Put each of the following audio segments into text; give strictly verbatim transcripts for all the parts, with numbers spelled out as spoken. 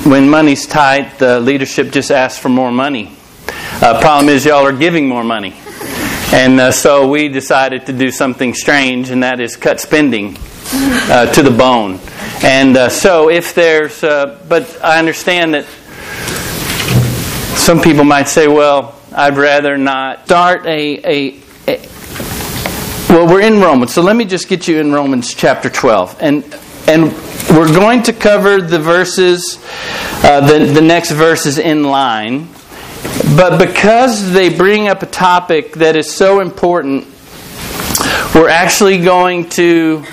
when money's tight, the leadership just asks for more money. Uh, problem is, y'all are giving more money. And uh, so we decided to do something strange, and that is cut spending uh, to the bone. And uh, so if there's... Uh, but I understand that some people might say, well, I'd rather not start a... a, a well, we're in Romans, so let me just get you in Romans chapter twelve. And and we're going to cover the verses, uh, the, the next verses in line. But because they bring up a topic that is so important, we're actually going to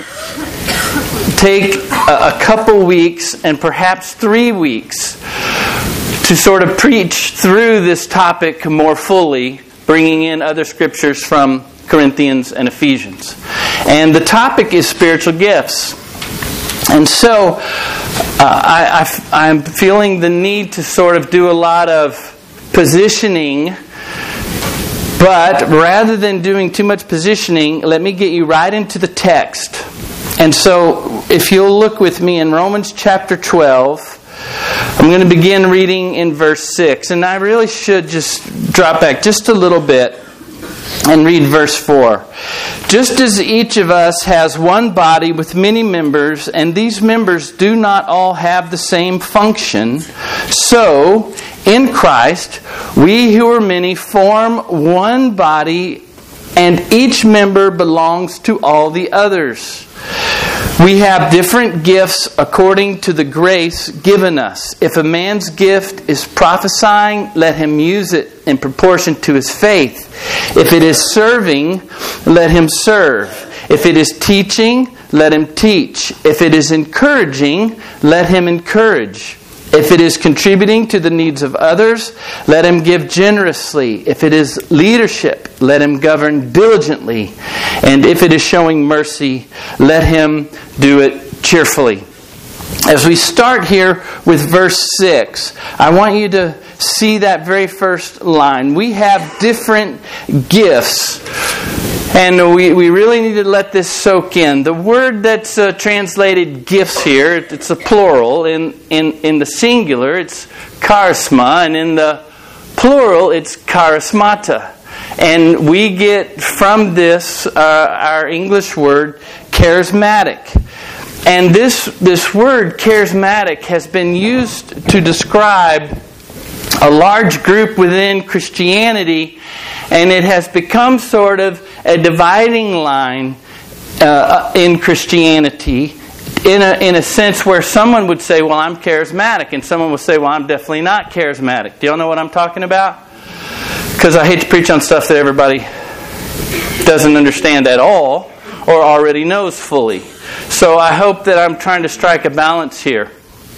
take a, a couple weeks and perhaps three weeks to sort of preach through this topic more fully, bringing in other scriptures from Corinthians and Ephesians. And the topic is spiritual gifts. And so uh, I, I, I'm feeling the need to sort of do a lot of positioning, but rather than doing too much positioning, let me get you right into the text. And so if you'll look with me in Romans chapter twelve, I'm going to begin reading in verse six. And I really should just drop back just a little bit and read verse four. Just as each of us has one body with many members, and these members do not all have the same function, so in Christ we who are many form one body, and each member belongs to all the others. We have different gifts according to the grace given us. If a man's gift is prophesying, let him use it in proportion to his faith. If it is serving, let him serve. If it is teaching, let him teach. If it is encouraging, let him encourage. If it is contributing to the needs of others, let him give generously. If it is leadership, let him govern diligently. And if it is showing mercy, let him do it cheerfully. As we start here with verse six, I want you to see that very first line. We have different gifts. And we, we really need to let this soak in. The word that's uh, translated gifts here, it's a plural. In, in, in the singular, it's charisma. And in the plural, it's charismata. And we get from this uh, our English word charismatic. And this, this word charismatic has been used to describe a large group within Christianity, and it has become sort of a dividing line uh, in Christianity in a, in a sense where someone would say, well, I'm charismatic, and someone would say, well, I'm definitely not charismatic. Do y'all know what I'm talking about? Because I hate to preach on stuff that everybody doesn't understand at all or already knows fully. So I hope that I'm trying to strike a balance here.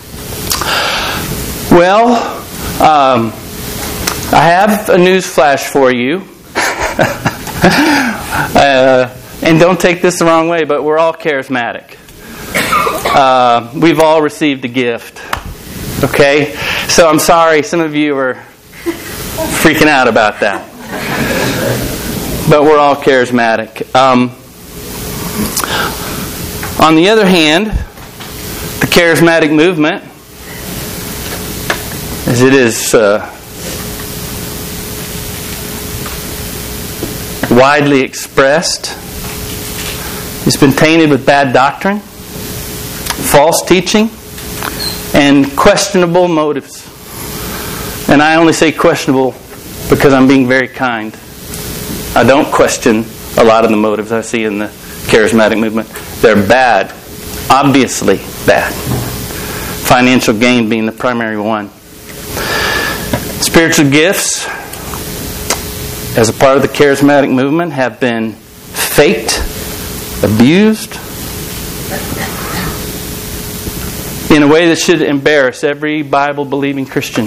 Well, um, I have a news flash for you. uh, and don't take this the wrong way, but we're all charismatic. Uh, we've all received a gift. Okay? So I'm sorry, some of you are freaking out about that. But we're all charismatic. Um, on the other hand, the charismatic movement, as it is uh, widely expressed, has been tainted with bad doctrine, false teaching, and questionable motives. And I only say questionable because I'm being very kind. I don't question a lot of the motives I see in the charismatic movement. They're bad. Obviously bad. Financial gain being the primary one. Spiritual gifts, as a part of the charismatic movement, have been faked, abused, in a way that should embarrass every Bible-believing Christian.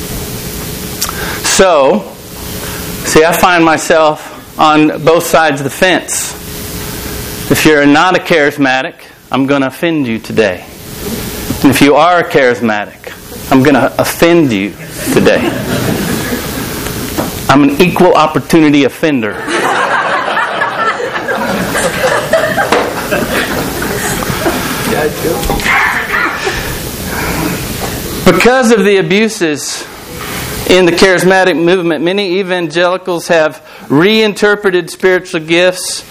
So, see, I find myself on both sides of the fence. If you're not a charismatic, I'm going to offend you today. And if you are a charismatic, I'm going to offend you today. I'm an equal opportunity offender. Because of the abuses in the charismatic movement, many evangelicals have reinterpreted spiritual gifts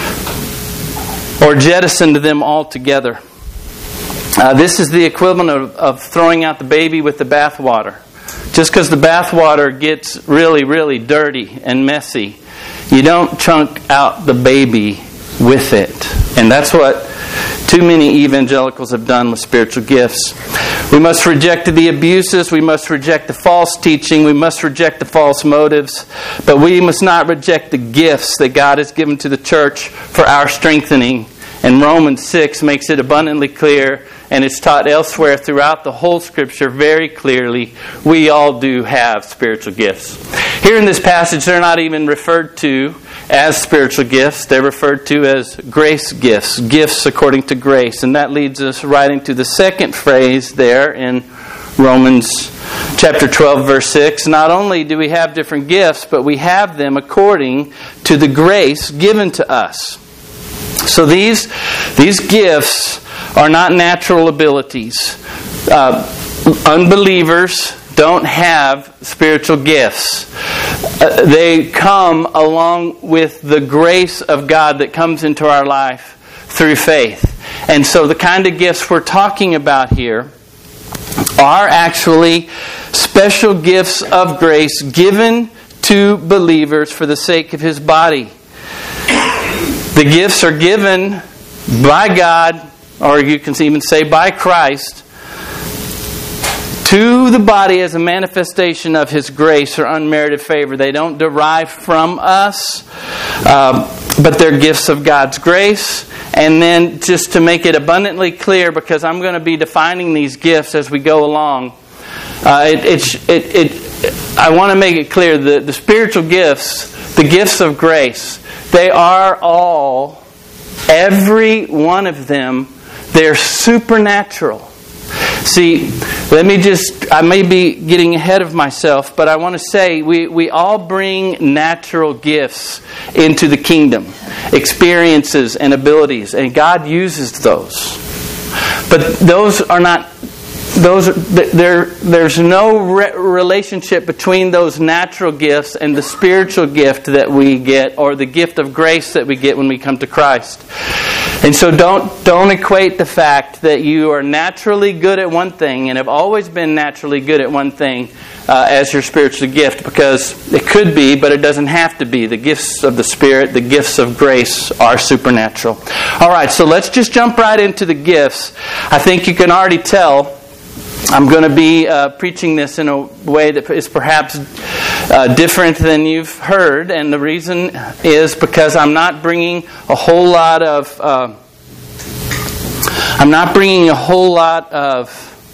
or jettisoned them altogether. Uh, this is the equivalent of, of throwing out the baby with the bathwater. Just because the bathwater gets really, really dirty and messy, you don't chunk out the baby with it. And that's what too many evangelicals have done with spiritual gifts. We must reject the abuses. We must reject the false teaching. We must reject the false motives. But we must not reject the gifts that God has given to the church for our strengthening. And Romans six makes it abundantly clear, and it's taught elsewhere throughout the whole Scripture very clearly, we all do have spiritual gifts. Here in this passage, they're not even referred to as spiritual gifts. They're referred to as grace gifts, gifts according to grace. And that leads us right into the second phrase there in Romans chapter twelve, verse six. Not only do we have different gifts, but we have them according to the grace given to us. So these, these gifts are not natural abilities. Uh, unbelievers don't have spiritual gifts. Uh, they come along with the grace of God that comes into our life through faith. And so the kind of gifts we're talking about here are actually special gifts of grace given to believers for the sake of His body. The gifts are given by God, or you can even say by Christ, to the body as a manifestation of His grace or unmerited favor. They don't derive from us, uh, but they're gifts of God's grace. And then just to make it abundantly clear, because I'm going to be defining these gifts as we go along, uh, it, it, it, it, I want to make it clear that the spiritual gifts, the gifts of grace, they are all, every one of them, they're supernatural. See, let me just, I may be getting ahead of myself, but I want to say we, we all bring natural gifts into the kingdom, experiences and abilities, and God uses those. But those are not, those there. There's no re- relationship between those natural gifts and the spiritual gift that we get, or the gift of grace that we get when we come to Christ. And so don't don't equate the fact that you are naturally good at one thing and have always been naturally good at one thing uh, as your spiritual gift, because it could be, but it doesn't have to be. The gifts of the Spirit, the gifts of grace are supernatural. All right, so let's just jump right into the gifts. I think you can already tell I'm going to be uh, preaching this in a way that is perhaps uh, different than you've heard, and the reason is because I'm not bringing a whole lot of uh, I'm not bringing a whole lot of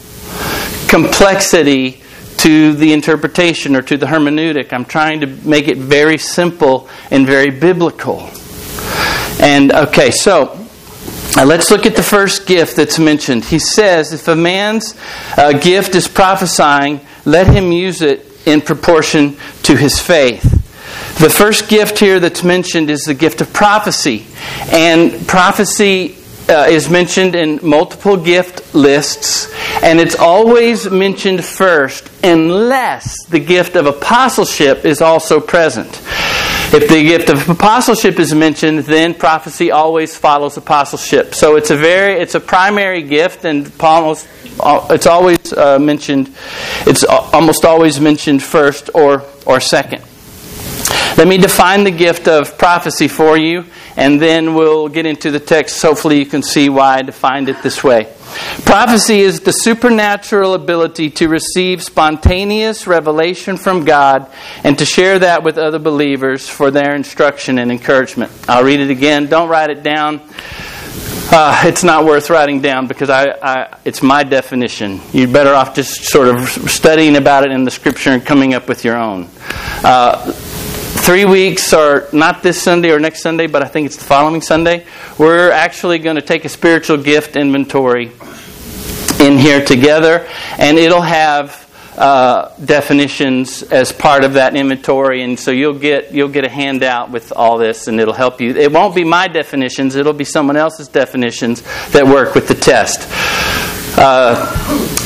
complexity to the interpretation or to the hermeneutic. I'm trying to make it very simple and very biblical. And okay, so. Now let's look at the first gift that's mentioned. He says, if a man's uh, gift is prophesying, let him use it in proportion to his faith. The first gift here that's mentioned is the gift of prophecy. And prophecy uh, is mentioned in multiple gift lists. And it's always mentioned first unless the gift of apostleship is also present. If the gift of apostleship is mentioned, then prophecy always follows apostleship. So it's a very, it's a primary gift, and almost, it's always uh, mentioned. It's almost always mentioned first or or second. Let me define the gift of prophecy for you, and then we'll get into the text. Hopefully, you can see why I defined it this way. Prophecy is the supernatural ability to receive spontaneous revelation from God and to share that with other believers for their instruction and encouragement. I'll read it again. Don't write it down. Uh, it's not worth writing down because I, I, it's my definition. You're better off just sort of studying about it in the Scripture and coming up with your own. Uh, Three weeks, or not this Sunday or next Sunday, but I think it's the following Sunday, we're actually going to take a spiritual gift inventory in here together, and it'll have uh, definitions as part of that inventory, and so you'll get you'll get a handout with all this, and it'll help you. It won't be my definitions; it'll be someone else's definitions that work with the test. Uh,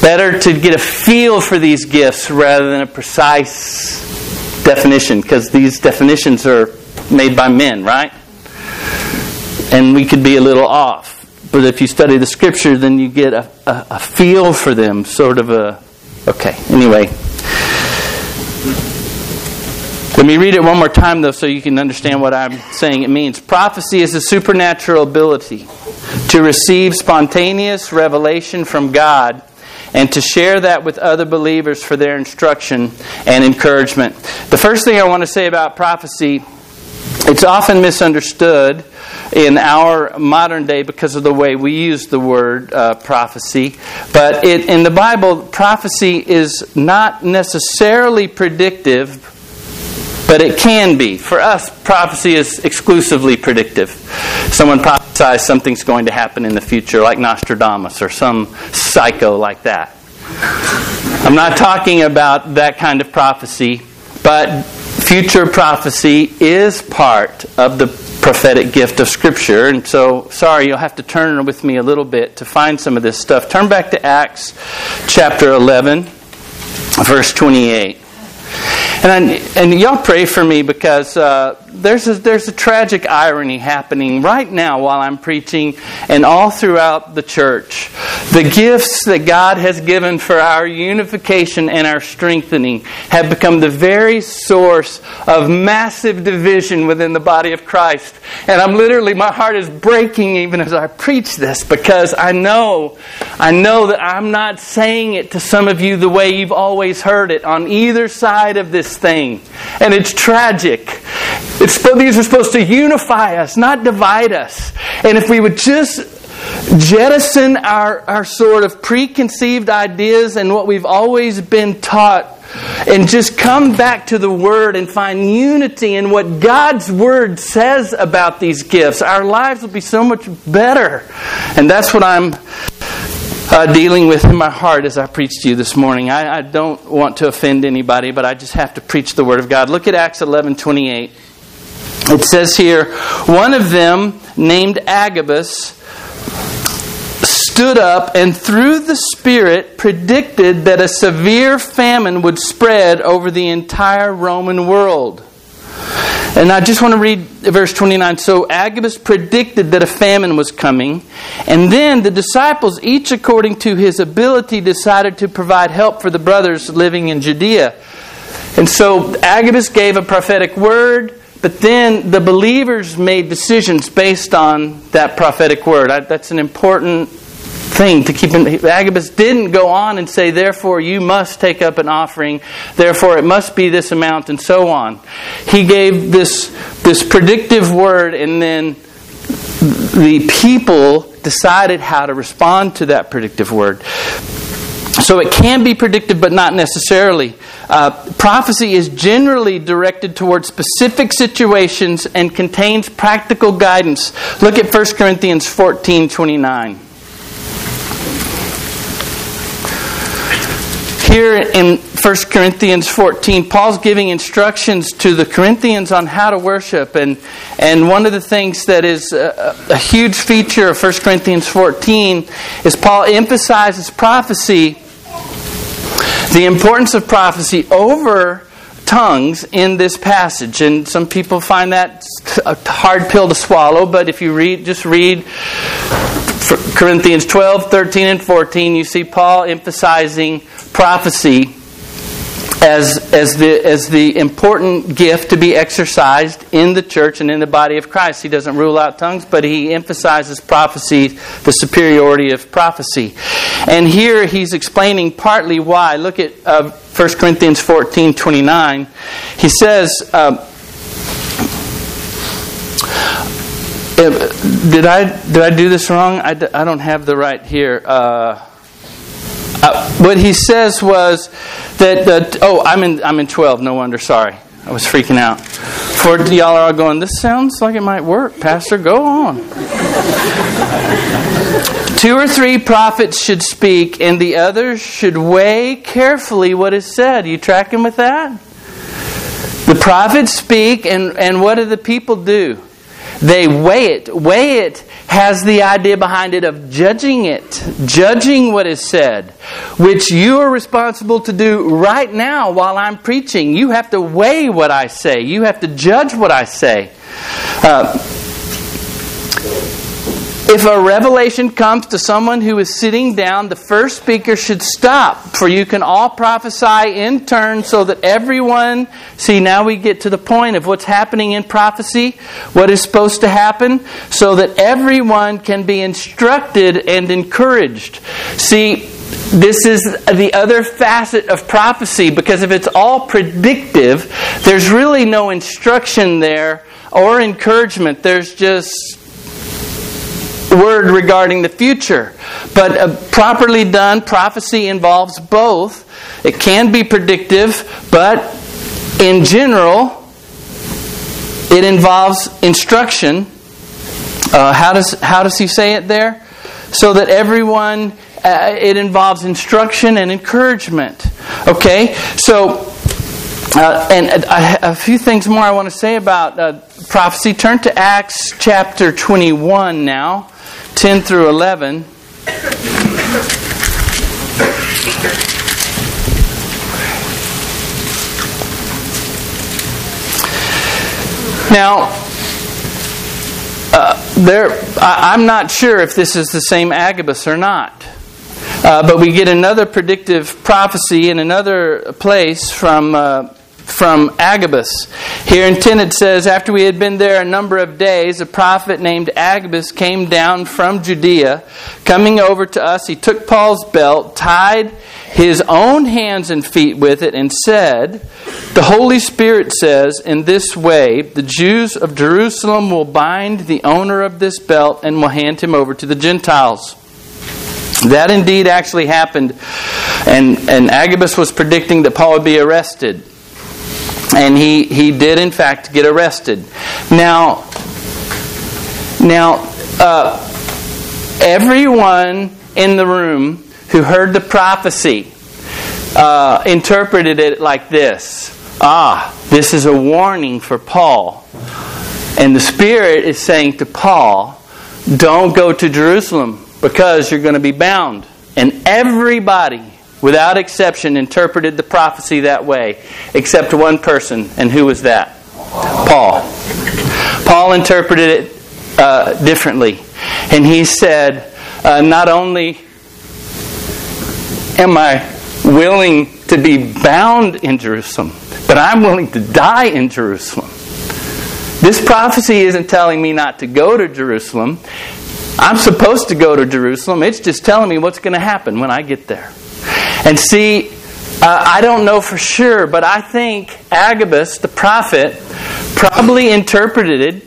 Better to get a feel for these gifts rather than a precise definition, because these definitions are made by men, right? And we could be a little off. But if you study the Scripture, then you get a, a, a feel for them, sort of a... Okay, anyway. Let me read it one more time, though, so you can understand what I'm saying it means. Prophecy is a supernatural ability to receive spontaneous revelation from God and to share that with other believers for their instruction and encouragement. The first thing I want to say about prophecy, it's often misunderstood in our modern day because of the way we use the word uh, prophecy. But it, in the Bible, prophecy is not necessarily predictive, but it can be. For us, prophecy is exclusively predictive. Someone prophesies something's going to happen in the future, like Nostradamus or some psycho like that. I'm not talking about that kind of prophecy, but future prophecy is part of the prophetic gift of Scripture. And so, sorry, you'll have to turn with me a little bit to find some of this stuff. Turn back to Acts chapter eleven, verse twenty-eight. And I, and y'all pray for me, because uh, there's a, there's a tragic irony happening right now while I'm preaching and all throughout the church. The gifts that God has given for our unification and our strengthening have become the very source of massive division within the body of Christ. And I'm literally, my heart is breaking even as I preach this, because I know, I know that I'm not saying it to some of you the way you've always heard it on either side of this thing. And it's tragic. It's, these are supposed to unify us, not divide us. And if we would just jettison our, our sort of preconceived ideas and what we've always been taught, and just come back to the Word and find unity in what God's Word says about these gifts, our lives will be so much better. And that's what I'm Uh, dealing with in my heart as I preach to you this morning. I, I don't want to offend anybody, but I just have to preach the Word of God. Look at Acts eleven twenty-eight. It says here, one of them, named Agabus, stood up and through the Spirit predicted that a severe famine would spread over the entire Roman world. And I just want to read verse twenty-nine. So Agabus predicted that a famine was coming. And then the disciples, each according to his ability, decided to provide help for the brothers living in Judea. And so Agabus gave a prophetic word, but then the believers made decisions based on that prophetic word. I, that's an important thing to keep in. Agabus didn't go on and say, therefore you must take up an offering, therefore it must be this amount, and so on. He gave this this predictive word, and then the people decided how to respond to that predictive word. So it can be predictive, but not necessarily. Uh, prophecy is generally directed towards specific situations and contains practical guidance. Look at First Corinthians fourteen twenty-nine. Here in First Corinthians fourteen, Paul's giving instructions to the Corinthians on how to worship. And, and one of the things that is a, a huge feature of First Corinthians fourteen is Paul emphasizes prophecy, the importance of prophecy over tongues in this passage. And some people find that a hard pill to swallow, but if you read, just read Corinthians twelve, thirteen, and fourteen, you see Paul emphasizing prophecy as, as, the, as the important gift to be exercised in the church and in the body of Christ. He doesn't rule out tongues, but he emphasizes prophecy, the superiority of prophecy. And here he's explaining partly why. Look at uh, First Corinthians fourteen twenty-nine. He says, uh, Did I did I do this wrong? I, d- I don't have the right here. Uh, uh, what he says was that the oh I'm in I'm in twelve. No wonder. Sorry, I was freaking out. For y'all are all going, this sounds like it might work, Pastor. Go on. Two or three prophets should speak, and the others should weigh carefully what is said. You tracking with that? The prophets speak, and and what do the people do? They weigh it. Weigh it has the idea behind it of judging it. Judging what is said. Which you are responsible to do right now while I'm preaching. You have to weigh what I say. You have to judge what I say. Uh, If a revelation comes to someone who is sitting down, the first speaker should stop. For you can all prophesy in turn so that everyone... See, now we get to the point of what's happening in prophecy. What is supposed to happen. So that everyone can be instructed and encouraged. See, this is the other facet of prophecy. Because if it's all predictive, there's really no instruction there or encouragement. There's just word regarding the future. But uh, properly done, prophecy involves both. It can be predictive, but in general, it involves instruction. Uh, how does how does he say it there? So that everyone, uh, it involves instruction and encouragement. Okay, so. Uh, and a, a few things more I want to say about uh, prophecy. Turn to Acts chapter twenty-one now, ten through eleven. Now, uh, there, I, I'm not sure if this is the same Agabus or not. Uh, but we get another predictive prophecy in another place from uh, from Agabus. Here in ten it says, after we had been there a number of days, a prophet named Agabus came down from Judea. Coming over to us, he took Paul's belt, tied his own hands and feet with it, and said, the Holy Spirit says, in this way, the Jews of Jerusalem will bind the owner of this belt and will hand him over to the Gentiles. That indeed actually happened, and, and Agabus was predicting that Paul would be arrested. And he, he did, in fact, get arrested. Now, now uh, everyone in the room who heard the prophecy uh, interpreted it like this. Ah, this is a warning for Paul. And the Spirit is saying to Paul, don't go to Jerusalem because you're going to be bound. And everybody, without exception, interpreted the prophecy that way, except one person. And who was that? Paul. Paul interpreted it uh, differently. And he said, uh, not only am I willing to be bound in Jerusalem, but I'm willing to die in Jerusalem. This prophecy isn't telling me not to go to Jerusalem. I'm supposed to go to Jerusalem. It's just telling me what's going to happen when I get there. And see, uh, I don't know for sure, but I think Agabus, the prophet, probably interpreted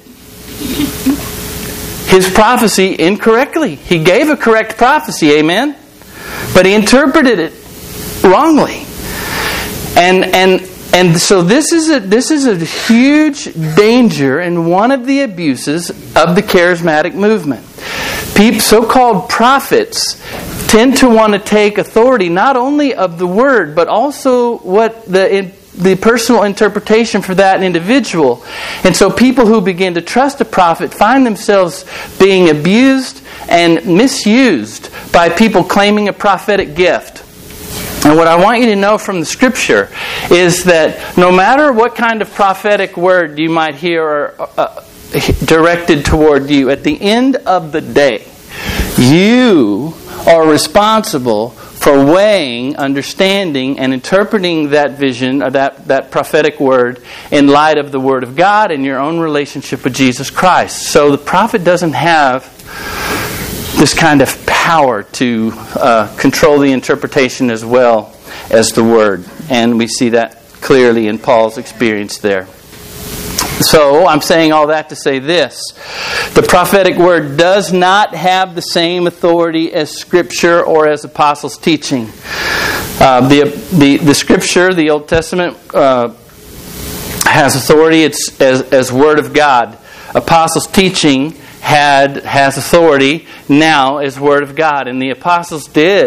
his prophecy incorrectly. He gave a correct prophecy, amen? But he interpreted it wrongly. And and and so this is a this is a huge danger and one of the abuses of the charismatic movement. People, so-called prophets tend to want to take authority not only of the word, but also what the the personal interpretation for that individual. And so people who begin to trust a prophet find themselves being abused and misused by people claiming a prophetic gift. And what I want you to know from the Scripture is that no matter what kind of prophetic word you might hear or, uh, directed toward you, at the end of the day, you are responsible for weighing, understanding, and interpreting that vision, or that, that prophetic word, in light of the Word of God and your own relationship with Jesus Christ. So the prophet doesn't have this kind of power to uh, control the interpretation as well as the Word. And we see that clearly in Paul's experience there. So, I'm saying all that to say this. The prophetic word does not have the same authority as Scripture or as Apostles' teaching. Uh, the, the the Scripture, the Old Testament, uh, has authority it's as, as Word of God. Apostles' teaching had has authority now as Word of God. And the Apostles did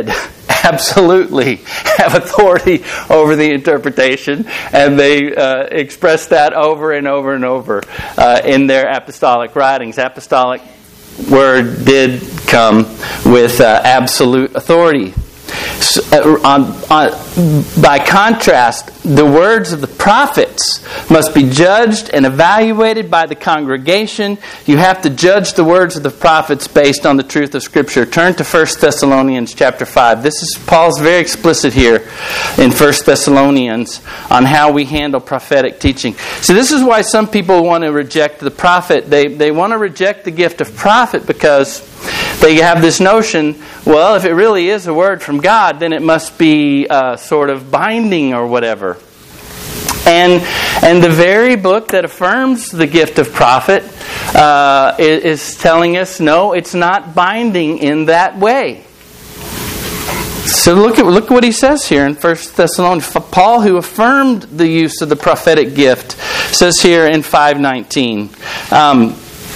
absolutely have authority over the interpretation, and they uh, express that over and over and over uh, in their apostolic writings. Apostolic word did come with uh, absolute authority. So, uh, on, on, by contrast, the words of the prophets must be judged and evaluated by the congregation. You have to judge the words of the prophets based on the truth of Scripture. Turn to First Thessalonians chapter five. This is Paul's very explicit here in First Thessalonians on how we handle prophetic teaching. So this is why some people want to reject the prophet. They, they want to reject the gift of prophet because they have this notion, well, if it really is a word from God, then it must be uh, sort of binding or whatever. And and the very book that affirms the gift of prophet uh, is, is telling us, no, it's not binding in that way. So look at look at what he says here in First Thessalonians. Paul, who affirmed the use of the prophetic gift, says here in five nineteen. Um,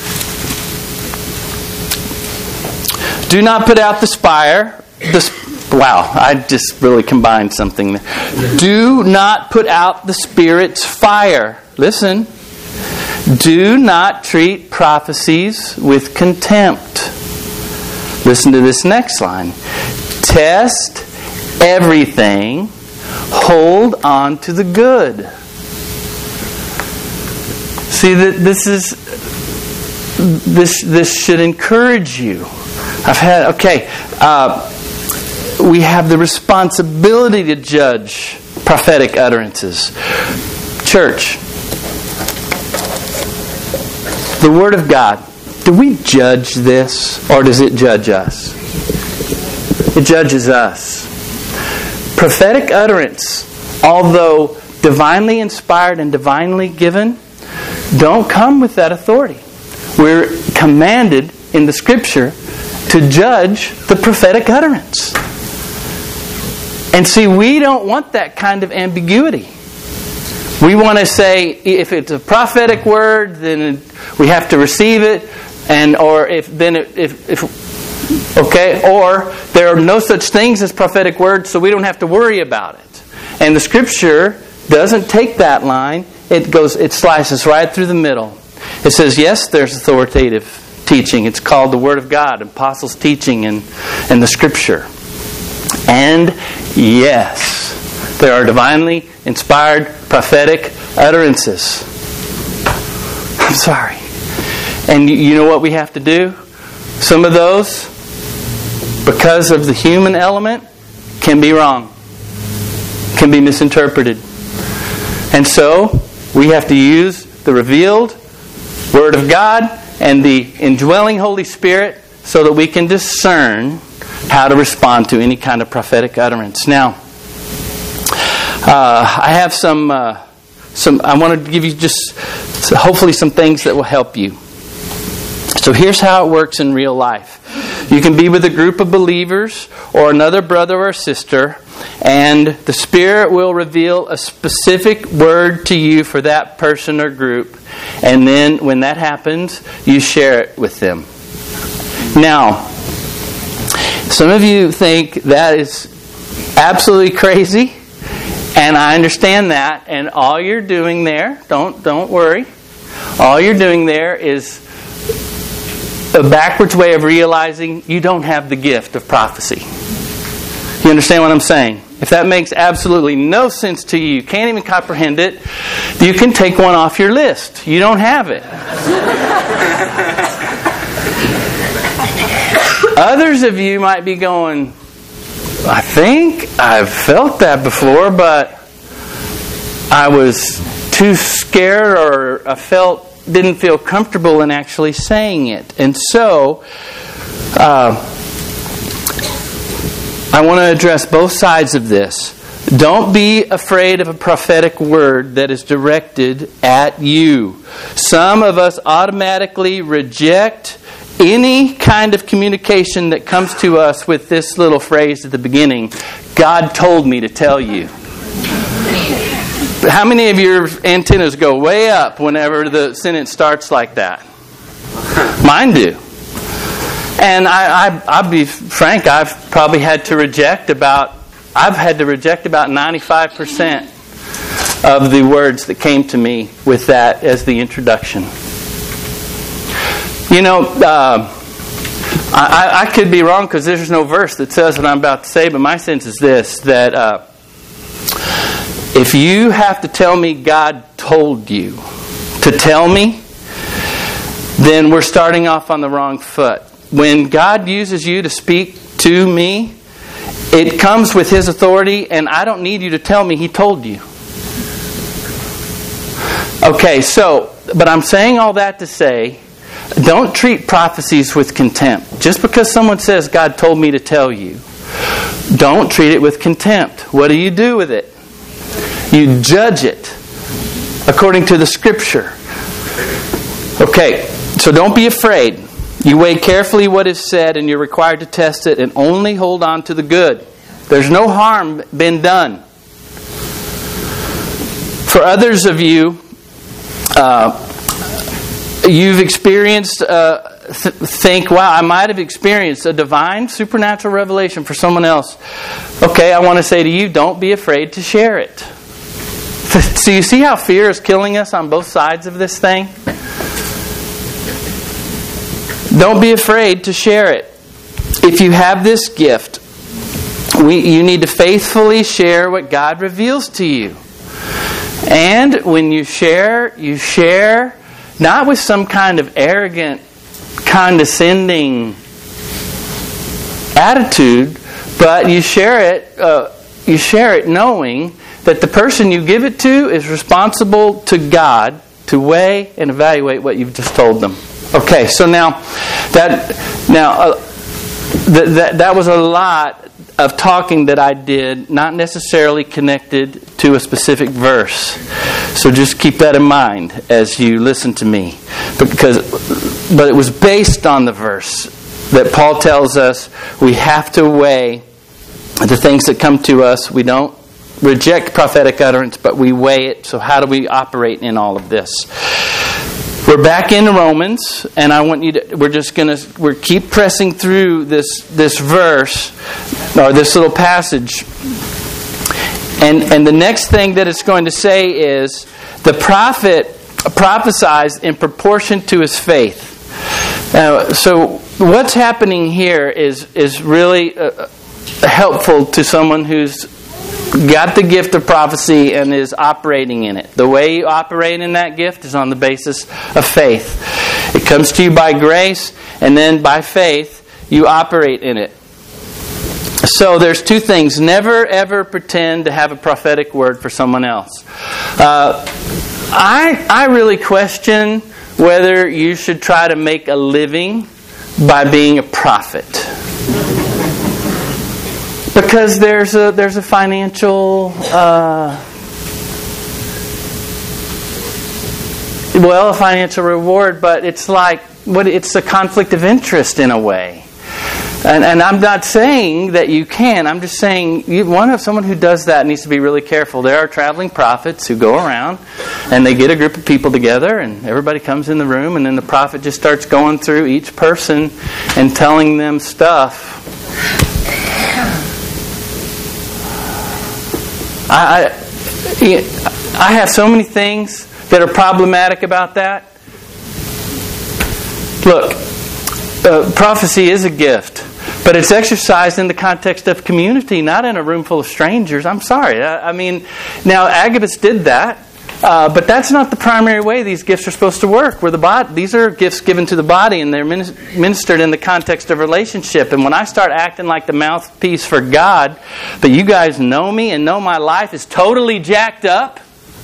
Do not put out the spire. The, wow, I just really combined something there. Do not put out the Spirit's fire. Listen. Do not treat prophecies with contempt. Listen to this next line. Test everything. Hold on to the good. See, that this is this this should encourage you. I've had, okay, uh, we have the responsibility to judge prophetic utterances. Church, the Word of God, do we judge this or does it judge us? It judges us. Prophetic utterance, although divinely inspired and divinely given, don't come with that authority. We're commanded in the Scripture to judge the prophetic utterance. And see, we don't want that kind of ambiguity. We want to say, if it's a prophetic word, then we have to receive it, and or if then it, if, if okay, or there are no such things as prophetic words, so we don't have to worry about it. And the Scripture doesn't take that line. It goes, it slices right through the middle. It says, yes, there's authoritative teaching. It's called the Word of God, Apostles' teaching and, and the Scripture. And yes, there are divinely inspired prophetic utterances. I'm sorry. And you know what we have to do? Some of those, because of the human element, can be wrong, can be misinterpreted. And so, we have to use the revealed Word of God and the indwelling Holy Spirit so that we can discern how to respond to any kind of prophetic utterance. Now, uh, I have some, uh, some. I want to give you just hopefully some things that will help you. So here's how it works in real life. You can be with a group of believers or another brother or sister, and the Spirit will reveal a specific word to you for that person or group. And then when that happens, you share it with them. Now, some of you think that is absolutely crazy, and I understand that. And all you're doing there, don't don't worry, all you're doing there is a backwards way of realizing you don't have the gift of prophecy. You understand what I'm saying? If that makes absolutely no sense to you, you can't even comprehend it, you can take one off your list. You don't have it. Others of you might be going, I think I've felt that before, but I was too scared or I felt didn't feel comfortable in actually saying it. And so, uh, I want to address both sides of this. Don't be afraid of a prophetic word that is directed at you. Some of us automatically reject any kind of communication that comes to us with this little phrase at the beginning, God told me to tell you. How many of your antennas go way up whenever the sentence starts like that? Mine do. And I, I, I'll be frank, I've probably had to reject about, I've had to reject about ninety-five percent of the words that came to me with that as the introduction. You know, uh, I, I could be wrong because there's no verse that says what I'm about to say, but my sense is this, that uh, if you have to tell me God told you to tell me, then we're starting off on the wrong foot. When God uses you to speak to me, it comes with His authority, and I don't need you to tell me He told you. Okay, so, but I'm saying all that to say, don't treat prophecies with contempt. Just because someone says, God told me to tell you, don't treat it with contempt. What do you do with it? You judge it according to the Scripture. Okay, so don't be afraid. You weigh carefully what is said, and you're required to test it, and only hold on to the good. There's no harm been done. For others of you, uh, you've experienced, uh, th- think, wow, I might have experienced a divine supernatural revelation for someone else. Okay, I want to say to you, don't be afraid to share it. So you see how fear is killing us on both sides of this thing? Don't be afraid to share it. If you have this gift, we, you need to faithfully share what God reveals to you. And when you share, you share not with some kind of arrogant, condescending attitude, but you share it. Uh, you share it knowing that the person you give it to is responsible to God to weigh and evaluate what you've just told them. Okay, so now that now uh, th- that that was a lot of talking that I did, not necessarily connected to a specific verse. So just keep that in mind as you listen to me, because but it was based on the verse that Paul tells us we have to weigh the things that come to us. We don't reject prophetic utterance, but we weigh it. So how do we operate in all of this? We're back in Romans, and I want you to. We're just going to. We're keep pressing through this this verse or this little passage, and and the next thing that it's going to say is the prophet prophesies in proportion to his faith. Uh, so what's happening here is is really uh, helpful to someone who's got the gift of prophecy and is operating in it. The way you operate in that gift is on the basis of faith. It comes to you by grace, and then by faith you operate in it. So there's two things. Never ever pretend to have a prophetic word for someone else. Uh, I I really question whether you should try to make a living by being a prophet. Because there's a there's a financial uh, well a financial reward, but it's like what it's a conflict of interest in a way. And and I'm not saying that you can. I'm just saying you, one of someone who does that needs to be really careful. There are traveling prophets who go around and they get a group of people together, and everybody comes in the room, and then the prophet just starts going through each person and telling them stuff. I, I, I have so many things that are problematic about that. Look, uh, prophecy is a gift, but it's exercised in the context of community, not in a room full of strangers. I'm sorry. I, I mean, now Agabus did that, uh, but that's not the primary way these gifts are supposed to work. Where the body, these are gifts given to the body, and they're ministered in the context of relationship. And when I start acting like the mouthpiece for God, but you guys know me and know my life is totally jacked up,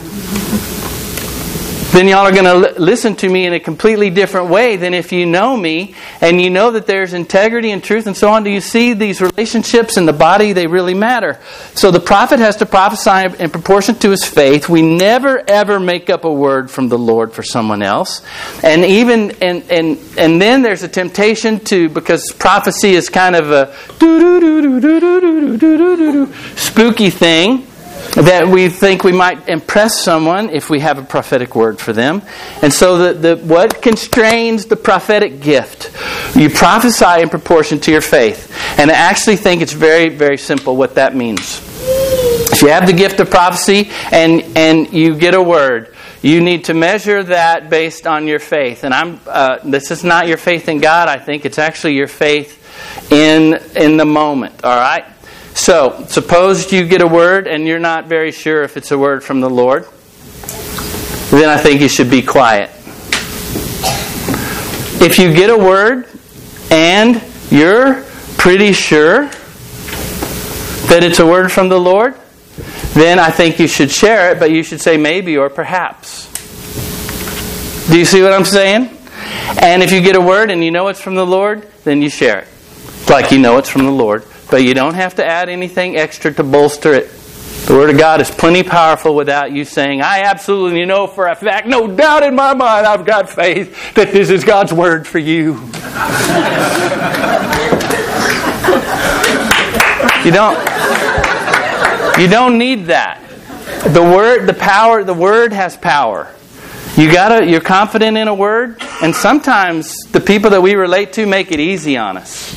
then y'all are going to li- listen to me in a completely different way than if you know me and you know that there's integrity and truth and so on. Do you see these relationships in the body? They really matter. So the prophet has to prophesy in proportion to his faith. We never ever make up a word from the Lord for someone else. And even and and and then there's a temptation to, because prophecy is kind of a spooky thing. that we think we might impress someone if we have a prophetic word for them. And so the, the what constrains the prophetic gift? You prophesy in proportion to your faith. And I actually think it's very, very simple what that means. If you have the gift of prophecy and, and you get a word, you need to measure that based on your faith. And I'm uh, this is not your faith in God, I think. It's actually your faith in in the moment. All right? So, suppose you get a word and you're not very sure if it's a word from the Lord. Then I think you should be quiet. If you get a word and you're pretty sure that it's a word from the Lord, then I think you should share it, but you should say maybe or perhaps. Do you see what I'm saying? And if you get a word and you know it's from the Lord, then you share it. Like you know it's from the Lord. But you don't have to add anything extra to bolster it. The Word of God is plenty powerful without you saying, I absolutely know for a fact, no doubt in my mind, I've got faith that this is God's Word for you. You don't, you don't need that. The Word, the power, the Word has power. You gotta, you're confident in a word, and sometimes the people that we relate to make it easy on us.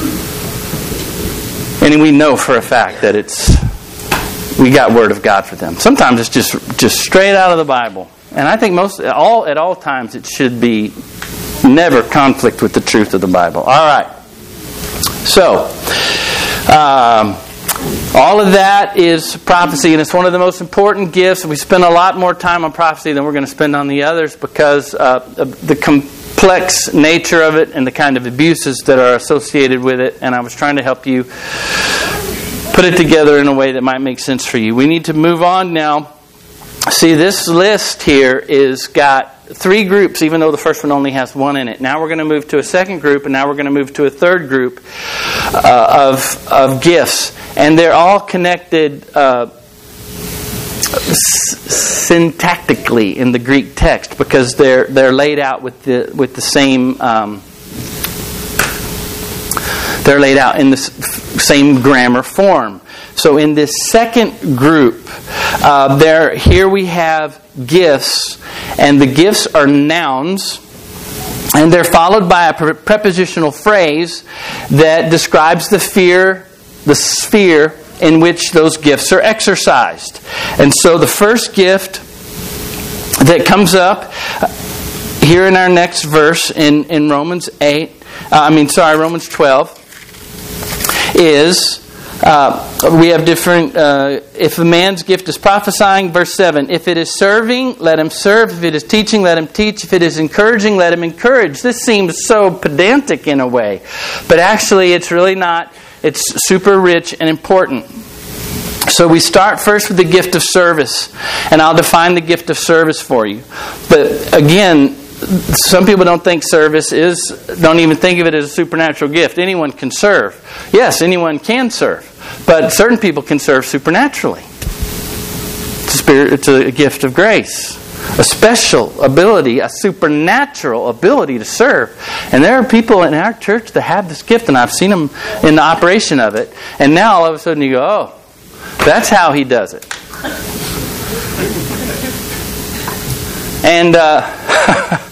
And we know for a fact that it's we got Word of God for them. Sometimes it's just just straight out of the Bible. And I think most all at all times it should be never conflict with the truth of the Bible. All right. So, um, all of that is prophecy, and it's one of the most important gifts. We spend a lot more time on prophecy than we're going to spend on the others because uh, of the complex nature of it and the kind of abuses that are associated with it. And I was trying to help you put it together in a way that might make sense for you. We need to move on now. See, this list here is got three groups, even though the first one only has one in it. Now we're going to move to a second group, and now we're going to move to a third group uh, of of gifts, and they're all connected uh, s- syntactically in the Greek text because they're they're laid out with the with the same. Um, they're laid out in the same grammar form. So in this second group, uh, there here we have gifts, and the gifts are nouns, and they're followed by a pre- prepositional phrase that describes the fear, the sphere in which those gifts are exercised. And so the first gift that comes up here in our next verse in, in Romans eight, uh, I mean, sorry, Romans twelve, is... Uh, we have different, uh, if a man's gift is prophesying, verse seven, if it is serving, let him serve. If it is teaching, let him teach. If it is encouraging, let him encourage. This seems so pedantic in a way, but actually it's really not. It's super rich and important. So we start first with the gift of service, and I'll define the gift of service for you. But again, some people don't think service is, don't even think of it as a supernatural gift. Anyone can serve. Yes, anyone can serve. But certain people can serve supernaturally. It's a, spirit, it's a gift of grace. A special ability, a supernatural ability to serve. And there are people in our church that have this gift, and I've seen them in the operation of it. And now all of a sudden you go, oh, that's how he does it. And uh,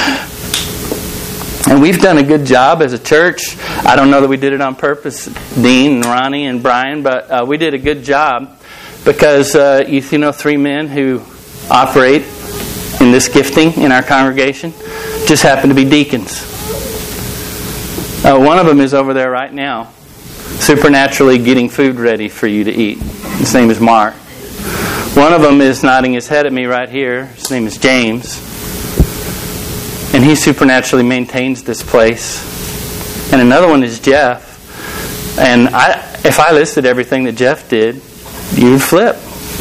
and we've done a good job as a church. I don't know that we did it on purpose, Dean and Ronnie and Brian, but uh, we did a good job because uh, you, you know three men who operate in this gifting in our congregation just happen to be deacons. Uh, one of them is over there right now, supernaturally getting food ready for you to eat. His name is Mark. One of them is nodding his head at me right here. His name is James. And he supernaturally maintains this place. And another one is Jeff. And I, if I listed everything that Jeff did, you'd flip.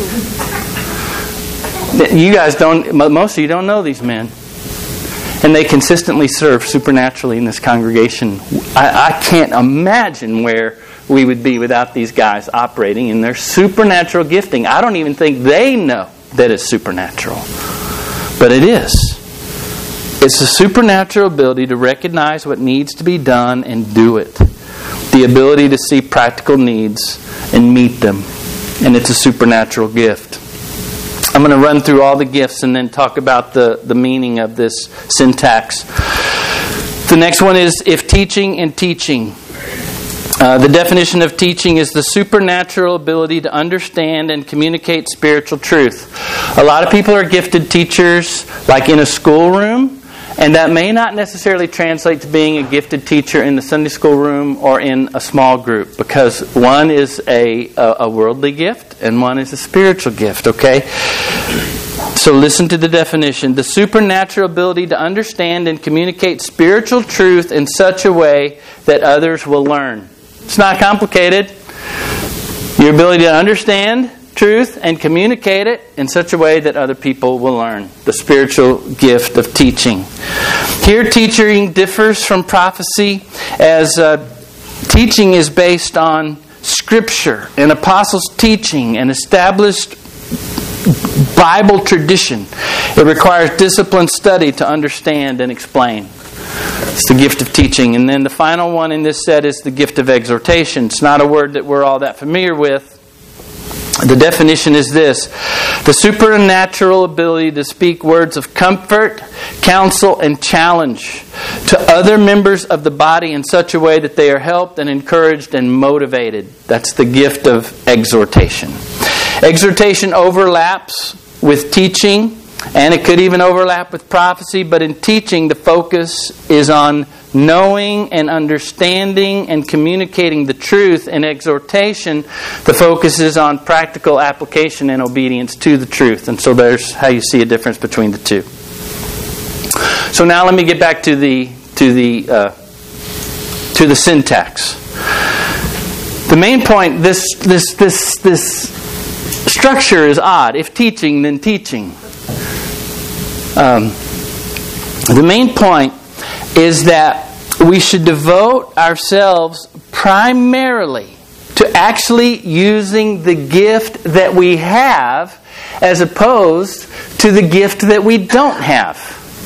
You guys don't, most of you don't know these men. And they consistently serve supernaturally in this congregation. I, I can't imagine where we would be without these guys operating in their supernatural gifting. I don't even think they know that it's supernatural. But it is. It's a supernatural ability to recognize what needs to be done and do it. The ability to see practical needs and meet them. and it's a supernatural gift. I'm going to run through all the gifts and then talk about the, the meaning of this syntax. The next one is if teaching and teaching. Uh, the definition of teaching is the supernatural ability to understand and communicate spiritual truth. A lot of people are gifted teachers, like in a schoolroom, and that may not necessarily translate to being a gifted teacher in the Sunday school room or in a small group, because one is a, a, a worldly gift and one is a spiritual gift, okay? So listen to the definition. The supernatural ability to understand and communicate spiritual truth in such a way that others will learn. It's not complicated. Your ability to understand truth and communicate it in such a way that other people will learn. The spiritual gift of teaching. Here, teaching differs from prophecy, as uh, teaching is based on Scripture and apostles' teaching and established Bible tradition. It requires disciplined study to understand and explain. It's the gift of teaching. And then the final one in this set is the gift of exhortation. It's not a word that we're all that familiar with. The definition is this: the supernatural ability to speak words of comfort, counsel, and challenge to other members of the body in such a way that they are helped and encouraged and motivated. That's the gift of exhortation. Exhortation overlaps with teaching, and it could even overlap with prophecy, but in teaching the focus is on knowing and understanding and communicating the truth. In exhortation, the focus is on practical application and obedience to the truth. And so there's how you see a difference between the two. So now let me get back to the to the uh, to the syntax. The main point, this this this this structure is odd. If teaching, then teaching. Um, the main point is that we should devote ourselves primarily to actually using the gift that we have, as opposed to the gift that we don't have.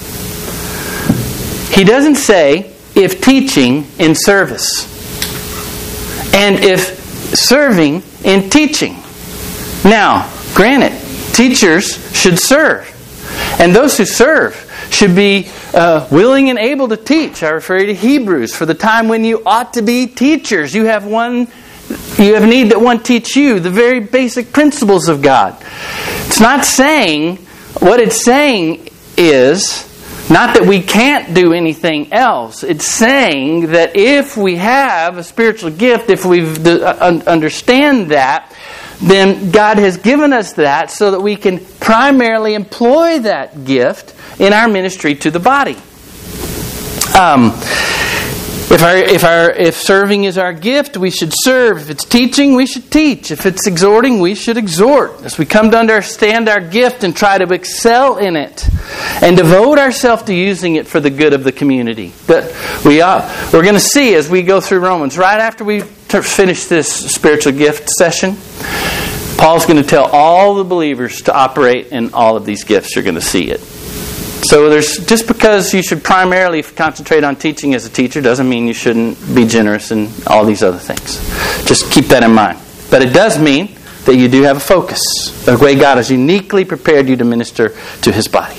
He doesn't say if teaching in service, and if serving in teaching. Now, granted, teachers should serve. And those who serve should be uh, willing and able to teach. I refer you to Hebrews. For the time when you ought to be teachers, you have one, you have need that one teach you the very basic principles of God. It's not saying, what it's saying is not that we can't do anything else. It's saying that if we have a spiritual gift, if we understand that, then God has given us that so that we can primarily employ that gift in our ministry to the body. Um, if our if our if serving is our gift, we should serve. If it's teaching, we should teach. If it's exhorting, we should exhort. As we come to understand our gift and try to excel in it, and devote ourselves to using it for the good of the community. That we are, we're going to see as we go through Romans. Right after we finish this spiritual gift session, Paul's going to tell all the believers to operate in all of these gifts. You're going to see it. So there's just because you should primarily concentrate on teaching as a teacher doesn't mean you shouldn't be generous and all these other things. Just keep that in mind. But it does mean that you do have a focus, the way God has uniquely prepared you to minister to His body.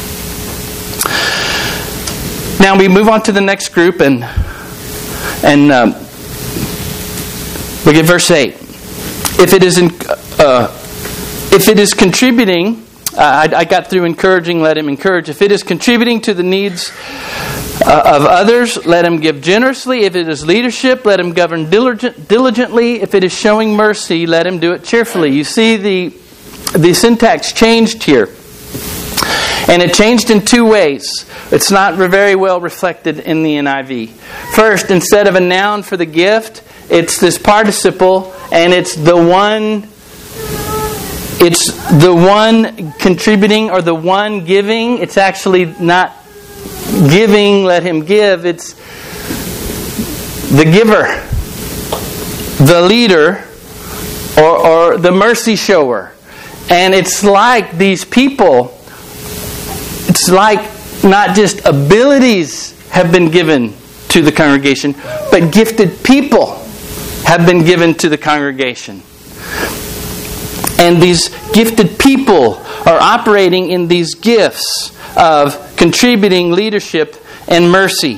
Now we move on to the next group, and and um, look at verse eight. If it is in, uh, if it is contributing. Uh, I, I got through encouraging, let him encourage. If it is contributing to the needs uh, of others, let him give generously. If it is leadership, let him govern diligent, diligently. If it is showing mercy, let him do it cheerfully. You see the, the syntax changed here. And it changed in two ways. It's not very well reflected in the N I V. First, instead of a noun for the gift, it's this participle, and it's the one... It's the one contributing or the one giving. It's actually not giving, let him give. It's the giver, the leader, or, or the mercy shower. And it's like these people, it's like not just abilities have been given to the congregation, but gifted people have been given to the congregation. And these gifted people are operating in these gifts of contributing, leadership, and mercy.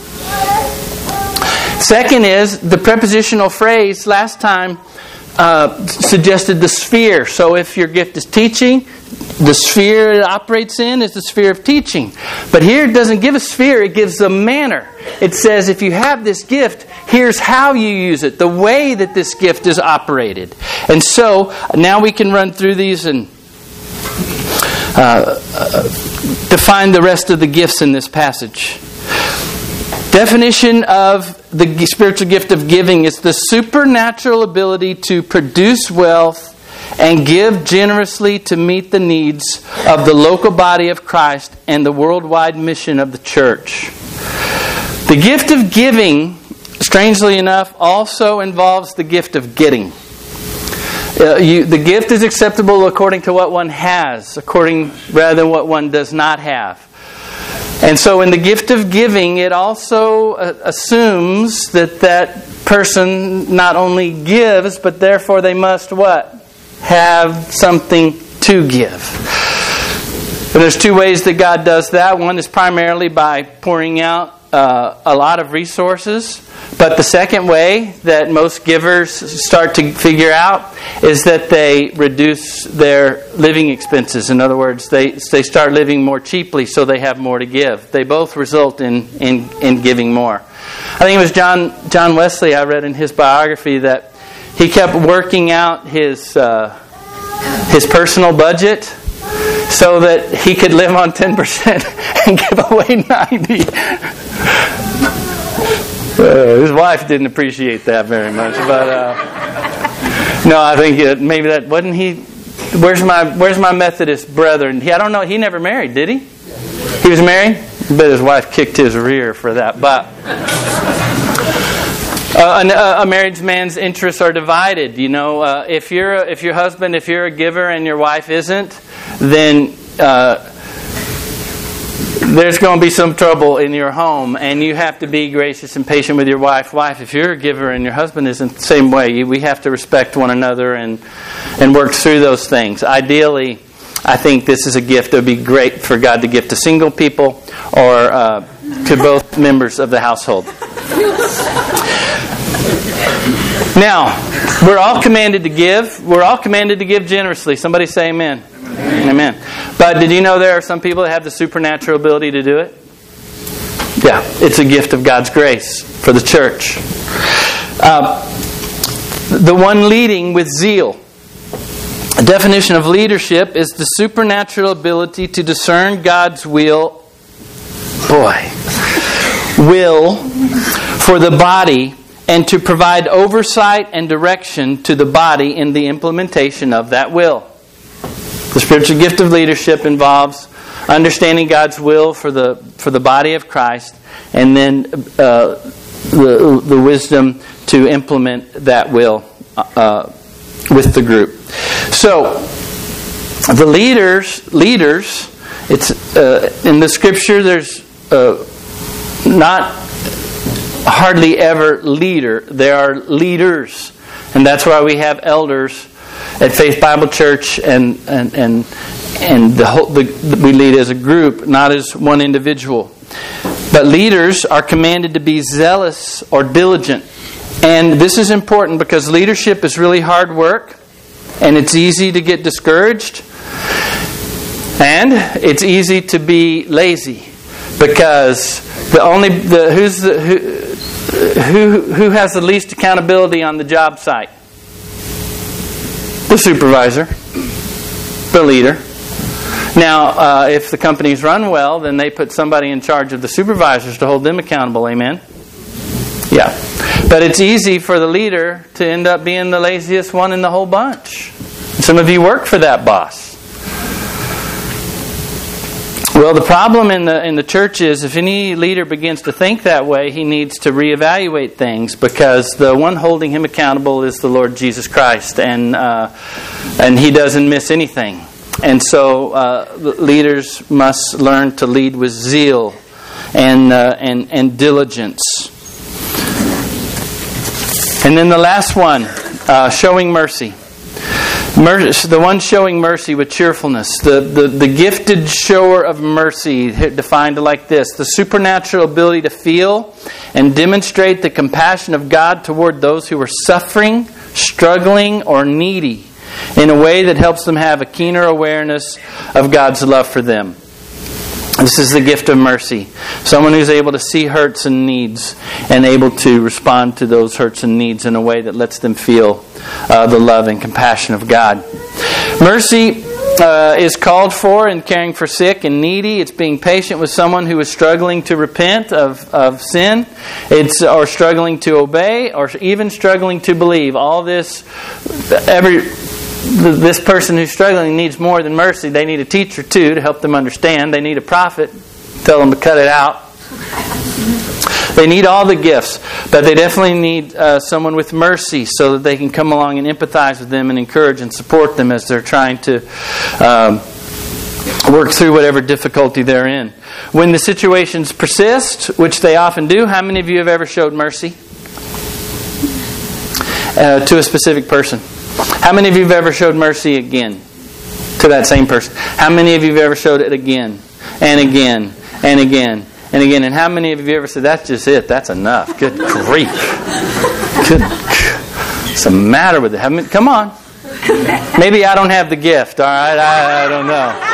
Second is, the prepositional phrase last time uh, suggested the sphere. So if your gift is teaching, the sphere it operates in is the sphere of teaching. But here it doesn't give a sphere, it gives a manner. It says if you have this gift, here's how you use it, the way that this gift is operated. And so now we can run through these and uh, uh, define the rest of the gifts in this passage. Definition of the spiritual gift of giving is the supernatural ability to produce wealth and give generously to meet the needs of the local body of Christ and the worldwide mission of the church. The gift of giving, strangely enough, also involves the gift of getting. Uh, you, the gift is acceptable according to what one has, according rather than what one does not have. And so in the gift of giving, it also uh, assumes that that person not only gives, but therefore they must what? Have something to give. And there's two ways that God does that. One is primarily by pouring out uh, a lot of resources. But the second way that most givers start to figure out is that they reduce their living expenses. In other words, they they start living more cheaply so they have more to give. They both result in, in, in giving more. I think it was John John Wesley, I read in his biography, that he kept working out his uh, his personal budget so that he could live on ten percent and give away ninety percent. Uh, his wife didn't appreciate that very much, but uh, no, I think it, maybe that wasn't he. Where's my Where's my Methodist brethren? He, I don't know. He never married, did he? He was married. I bet his wife kicked his rear for that. But uh, a, a married man's interests are divided. You know, uh, if you're a, if your husband, if you're a giver and your wife isn't, then Uh, there's going to be some trouble in your home, and you have to be gracious and patient with your wife. Wife, if you're a giver and your husband isn't the same way, we have to respect one another and and work through those things. Ideally, I think this is a gift that would be great for God to give to single people or uh, to both members of the household. Now, we're all commanded to give. We're all commanded to give generously. Somebody say amen. Amen. Amen. But did you know there are some people that have the supernatural ability to do it? Yeah, it's a gift of God's grace for the church. Uh, the one leading with zeal. A definition of leadership is the supernatural ability to discern God's will, boy, will for the body and to provide oversight and direction to the body in the implementation of that will. The spiritual gift of leadership involves understanding God's will for the for the body of Christ, and then uh, the the wisdom to implement that will uh, with the group. So, the leaders leaders. It's uh, in the Scripture. There's uh, not hardly ever leader. There are leaders, and that's why we have elders at Faith Bible Church, and and and and the whole the, we lead as a group, not as one individual. But leaders are commanded to be zealous or diligent, and this is important because leadership is really hard work, and it's easy to get discouraged, and it's easy to be lazy because the only the who's the who who who has the least accountability on the job site. The supervisor, the leader. Now, uh, if the company's run well, then they put somebody in charge of the supervisors to hold them accountable. Amen? Yeah. But it's easy for the leader to end up being the laziest one in the whole bunch. Some of you work for that boss. Well, the problem in the in the church is if any leader begins to think that way, he needs to reevaluate things, because the one holding him accountable is the Lord Jesus Christ, and uh, and He doesn't miss anything. And so uh, leaders must learn to lead with zeal and uh, and and diligence. And then the last one, uh, showing mercy. Mercy, the one showing mercy with cheerfulness. The, the, the gifted shower of mercy, defined like this: the supernatural ability to feel and demonstrate the compassion of God toward those who are suffering, struggling, or needy in a way that helps them have a keener awareness of God's love for them. This is the gift of mercy. Someone who's able to see hurts and needs and able to respond to those hurts and needs in a way that lets them feel uh, the love and compassion of God. Mercy uh, is called for in caring for sick and needy. It's being patient with someone who is struggling to repent of, of sin. It's or struggling to obey, or even struggling to believe. All this, every... This person who's struggling needs more than mercy. They need a teacher too to help them understand. They need a prophet, tell them to cut it out. They need all the gifts, but they definitely need uh, someone with mercy so that they can come along and empathize with them and encourage and support them as they're trying to um, work through whatever difficulty they're in. When the situations persist, which they often do, how many of you have ever showed mercy uh, to a specific person? How many of you have ever showed mercy again to that same person? How many of you have ever showed it again and again and again and again? And how many of you have ever said, that's just it, that's enough? Good grief. Good, what's the matter with it? Come on. Maybe I don't have the gift, all right? I, I don't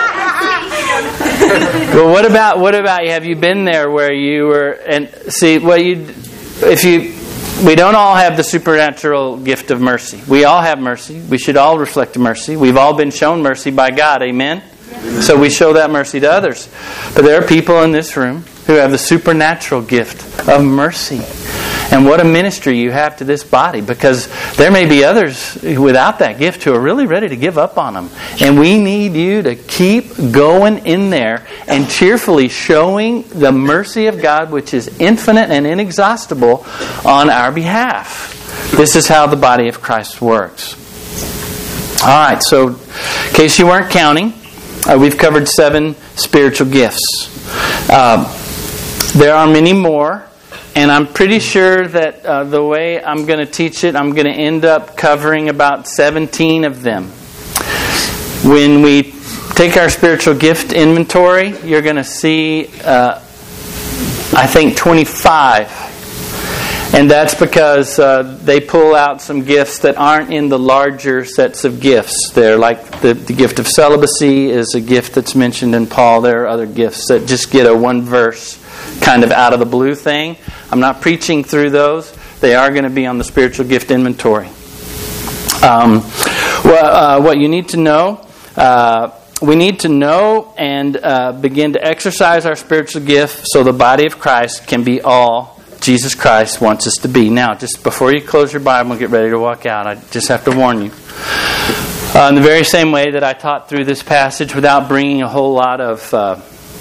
know. Well, what about what about you? Have you been there where you were, and see, well, you, if you, we don't all have the supernatural gift of mercy. We all have mercy. We should all reflect mercy. We've all been shown mercy by God. Amen? Yeah. So we show that mercy to others. But there are people in this room who have the supernatural gift of mercy. And what a ministry you have to this body, because there may be others without that gift who are really ready to give up on them. And we need you to keep going in there and cheerfully showing the mercy of God, which is infinite and inexhaustible, on our behalf. This is how the body of Christ works. All right, so in case you weren't counting, uh, we've covered seven spiritual gifts. Uh, there are many more. And I'm pretty sure that uh, the way I'm going to teach it, I'm going to end up covering about seventeen of them. When we take our spiritual gift inventory, you're going to see, uh, I think, twenty-five. And that's because uh, they pull out some gifts that aren't in the larger sets of gifts. They're like the, the gift of celibacy is a gift that's mentioned in Paul. There are other gifts that just get a one verse kind of out of the blue thing. I'm not preaching through those. They are going to be on the spiritual gift inventory. Um, well, uh, what you need to know, uh, we need to know and uh, begin to exercise our spiritual gift so the body of Christ can be all Jesus Christ wants us to be. Now, just before you close your Bible and get ready to walk out, I just have to warn you. Uh, in the very same way that I taught through this passage without bringing a whole lot of Uh,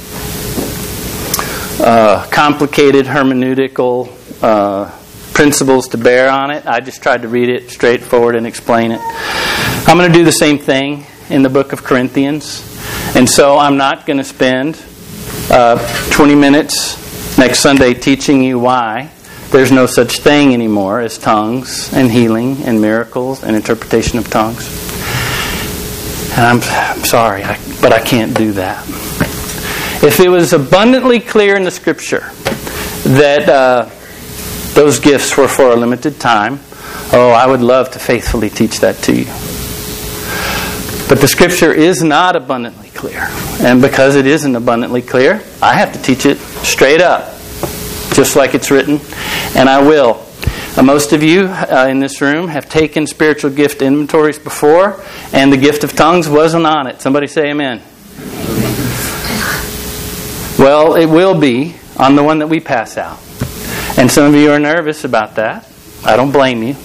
Uh, complicated hermeneutical uh, principles to bear on it. I just tried to read it straightforward and explain it. I'm going to do the same thing in the book of Corinthians. And so I'm not going to spend uh, twenty minutes next Sunday teaching you why there's no such thing anymore as tongues and healing and miracles and interpretation of tongues. And I'm, I'm sorry, I, but I can't do that. If it was abundantly clear in the Scripture that uh, those gifts were for a limited time, oh, I would love to faithfully teach that to you. But the Scripture is not abundantly clear. And because it isn't abundantly clear, I have to teach it straight up, just like it's written, and I will. Uh, most of you uh, in this room have taken spiritual gift inventories before, and the gift of tongues wasn't on it. Somebody say amen. Well, it will be on the one that we pass out. And some of you are nervous about that. I don't blame you.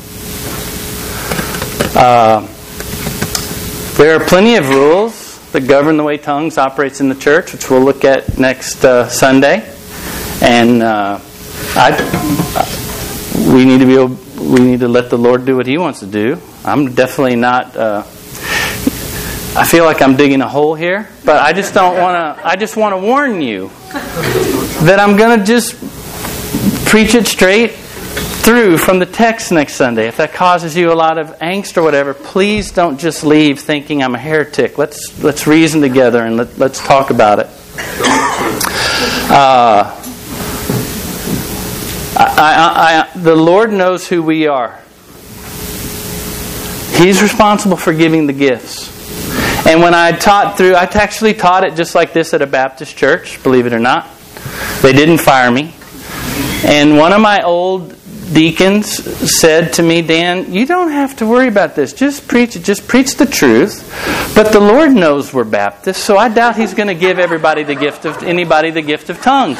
Uh, there are plenty of rules that govern the way tongues operates in the church, which we'll look at next uh, Sunday. And uh, I, we need to be able, we need to let the Lord do what He wants to do. I'm definitely not. Uh, I feel like I'm digging a hole here, but I just don't want to. I just want to warn you that I'm going to just preach it straight through from the text next Sunday. If that causes you a lot of angst or whatever, please don't just leave thinking I'm a heretic. Let's let's reason together and let, let's talk about it. Uh, I, I, I, the Lord knows who we are. He's responsible for giving the gifts. And when I taught through, I actually taught it just like this at a Baptist church, believe it or not. They didn't fire me. And one of my old deacons said to me, Dan, you don't have to worry about this. Just preach it. Just preach the truth. But the Lord knows we're Baptists, so I doubt He's going to give everybody the gift of anybody the gift of tongues.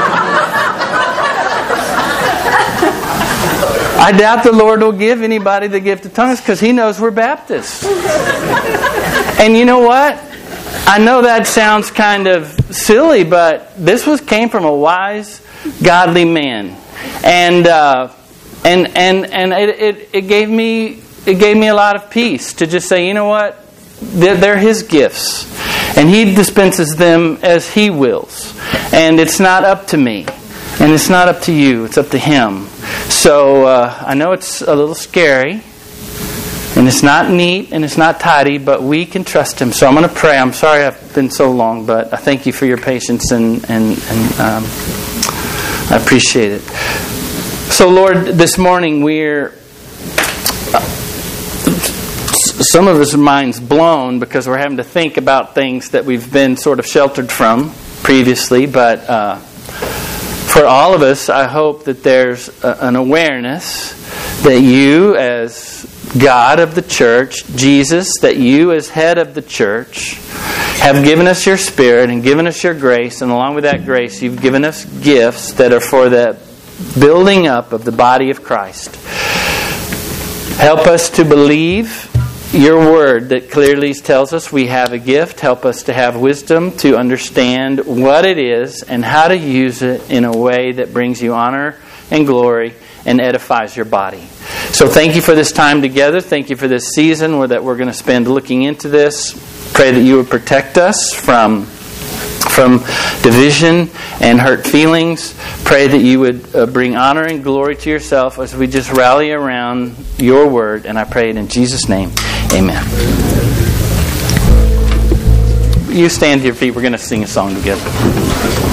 I doubt the Lord will give anybody the gift of tongues because He knows we're Baptists. And you know what? I know that sounds kind of silly, but this was came from a wise, godly man, and uh, and and and it, it it gave me it gave me a lot of peace to just say, you know what, they're, they're His gifts, and He dispenses them as He wills, and it's not up to me, and it's not up to you, it's up to Him. So uh, I know it's a little scary. And it's not neat and it's not tidy, but we can trust Him. So I'm going to pray. I'm sorry I've been so long, but I thank you for your patience and, and, and um, I appreciate it. So Lord, this morning we're, uh, some of us minds blown because we're having to think about things that we've been sort of sheltered from previously, but uh, for all of us, I hope that there's a, an awareness that you as God of the church, Jesus, that you as head of the church have given us your Spirit and given us your grace, and along with that grace you've given us gifts that are for the building up of the body of Christ. Help us to believe your word that clearly tells us we have a gift. Help us to have wisdom to understand what it is and how to use it in a way that brings you honor and glory and edifies your body. So thank you for this time together. Thank you for this season where that we're going to spend looking into this. Pray that you would protect us from from division and hurt feelings. Pray that you would uh, bring honor and glory to yourself as we just rally around your word. And I pray it in Jesus' name. Amen. You stand to your feet. We're going to sing a song together.